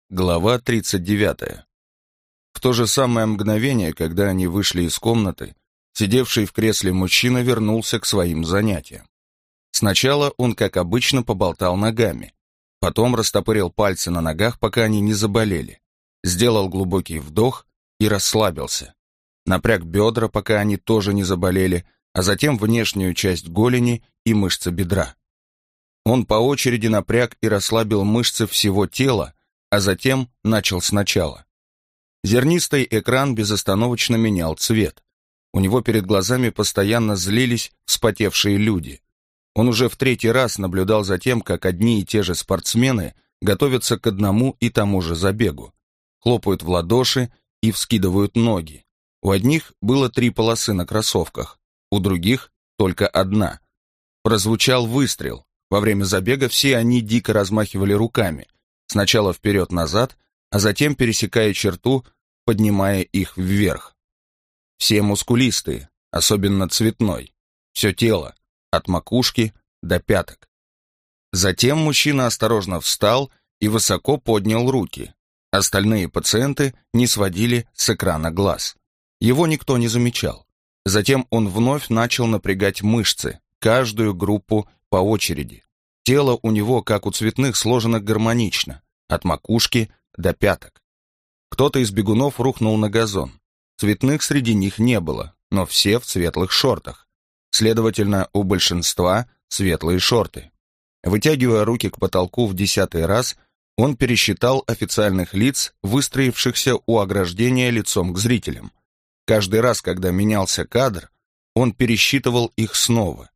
Глава 39. В то же самое мгновение, когда они вышли из комнаты, сидевший в кресле мужчина вернулся к своим занятиям. Сначала он, как обычно, поболтал ногами, потом растопырил пальцы на ногах, пока они не заболели, сделал глубокий вдох и расслабился, напряг бедра, пока они тоже не заболели, а затем внешнюю часть голени и мышцы бедра. Он по очереди напряг и расслабил мышцы всего тела, а затем начал сначала. Зернистый экран безостановочно менял цвет. У него перед глазами постоянно злились вспотевшие люди. Он уже в третий раз наблюдал за тем, как одни и те же спортсмены готовятся к одному и тому же забегу. Хлопают в ладоши и вскидывают ноги. У одних было 3 полосы на кроссовках, у других только 1. Прозвучал выстрел. Во время забега все они дико размахивали руками, сначала вперед-назад, а затем пересекая черту, поднимая их вверх. Все мускулистые, особенно цветной, все тело, от макушки до пяток. Затем мужчина осторожно встал и высоко поднял руки. Остальные пациенты не сводили с экрана глаз. Его никто не замечал. Затем он вновь начал напрягать мышцы, каждую группу по очереди. Тело у него, как у цветных, сложено гармонично, от макушки до пяток. Кто-то из бегунов рухнул на газон. Цветных среди них не было, но все в светлых шортах. Следовательно, у большинства светлые шорты. Вытягивая руки к потолку в 10-й раз, он пересчитал официальных лиц, выстроившихся у ограждения лицом к зрителям. Каждый раз, когда менялся кадр, он пересчитывал их снова.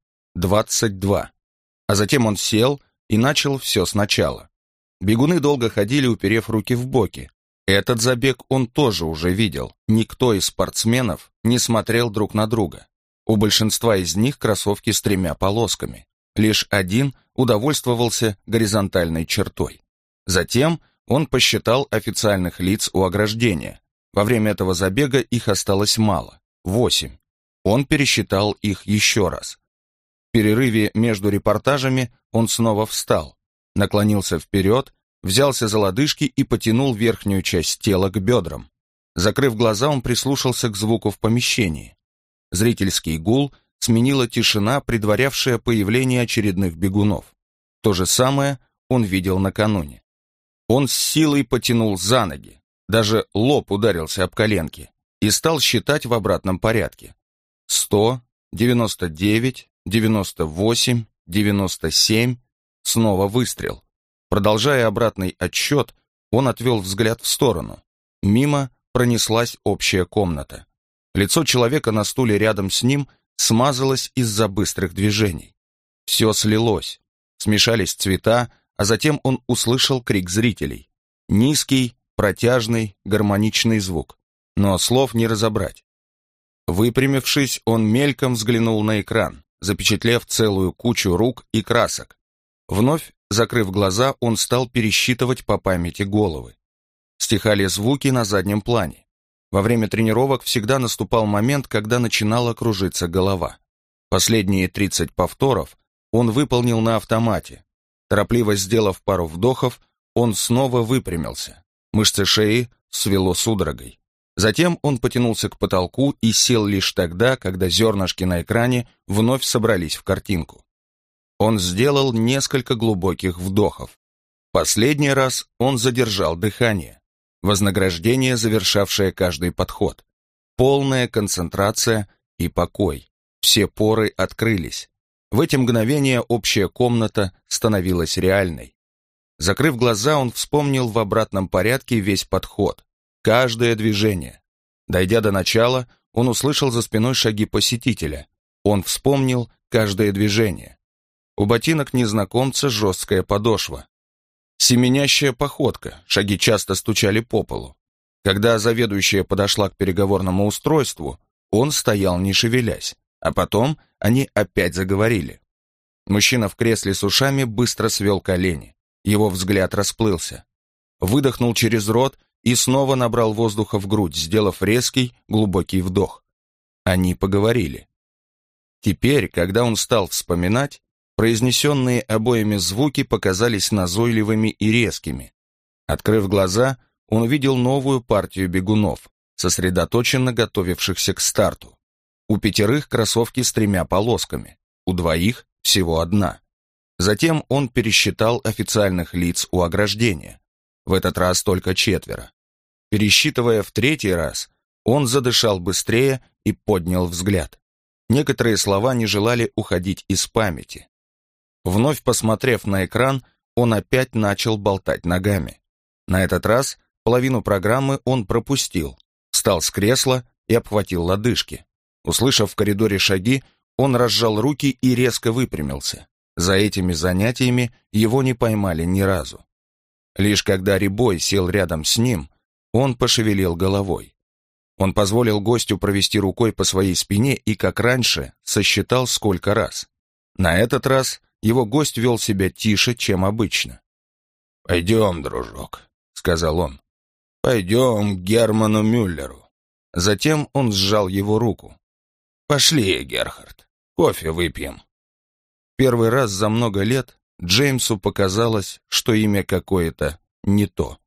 22. А затем он сел и начал все сначала. Бегуны долго ходили, уперев руки в боки. Этот забег он тоже уже видел. Никто из спортсменов не смотрел друг на друга. У большинства из них кроссовки с 3 полосками. Лишь один удовольствовался горизонтальной чертой. Затем он посчитал официальных лиц у ограждения. Во время этого забега их осталось мало, 8. Он пересчитал их еще раз. В перерыве между репортажами он снова встал, наклонился вперед, взялся за лодыжки и потянул верхнюю часть тела к бедрам. Закрыв глаза, он прислушался к звуку в помещении. Зрительский гул сменила тишина, предварявшая появление очередных бегунов. То же самое он видел накануне. Он с силой потянул за ноги, даже лоб ударился об коленки, и стал считать в обратном порядке. 100, 99, 98, 97, снова выстрел. Продолжая обратный отсчет, он отвел взгляд в сторону. Мимо пронеслась общая комната. Лицо человека на стуле рядом с ним смазалось из-за быстрых движений. Все слилось, смешались цвета, а затем он услышал крик зрителей. Низкий, протяжный, гармоничный звук, но слов не разобрать. Выпрямившись, он мельком взглянул на экран, запечатлев целую кучу рук и красок. Вновь, закрыв глаза, он стал пересчитывать по памяти головы. Стихали звуки на заднем плане. Во время тренировок всегда наступал момент, когда начинала кружиться голова. Последние 30 повторов он выполнил на автомате. Торопливо сделав пару вдохов, он снова выпрямился. Мышцы шеи свело судорогой. Затем он потянулся к потолку и сел лишь тогда, когда зернышки на экране вновь собрались в картинку. Он сделал несколько глубоких вдохов. Последний раз он задержал дыхание. Вознаграждение, завершавшее каждый подход. Полная концентрация и покой. Все поры открылись. В эти мгновения общая комната становилась реальной. Закрыв глаза, он вспомнил в обратном порядке весь подход, каждое движение. Дойдя до начала, он услышал за спиной шаги посетителя. Он вспомнил каждое движение. У ботинок незнакомца жесткая подошва. Семенящая походка, шаги часто стучали по полу. Когда заведующая подошла к переговорному устройству, он стоял не шевелясь, а потом они опять заговорили. Мужчина в кресле с ушами быстро свел колени. Его взгляд расплылся. Выдохнул через рот и снова набрал воздуха в грудь, сделав резкий, глубокий вдох. Они поговорили. Теперь, когда он стал вспоминать, произнесенные обоими звуки показались назойливыми и резкими. Открыв глаза, он увидел новую партию бегунов, сосредоточенно готовившихся к старту. У 5 кроссовки с 3 полосками, у 2 всего 1. Затем он пересчитал официальных лиц у ограждения. В этот раз только 4. Пересчитывая в 3-й раз, он задышал быстрее и поднял взгляд. Некоторые слова не желали уходить из памяти. Вновь посмотрев на экран, он опять начал болтать ногами. На этот раз половину программы он пропустил, встал с кресла и обхватил лодыжки. Услышав в коридоре шаги, он разжал руки и резко выпрямился. За этими занятиями его не поймали ни разу. Лишь когда Рябой сел рядом с ним, он пошевелил головой. Он позволил гостю провести рукой по своей спине и, как раньше, сосчитал сколько раз. На этот раз его гость вел себя тише, чем обычно. «Пойдем, дружок», — сказал он. «Пойдем к Герману Мюллеру». Затем он сжал его руку. «Пошли, Герхард, кофе выпьем». Первый раз за много лет Джеймсу показалось, что имя какое-то не то.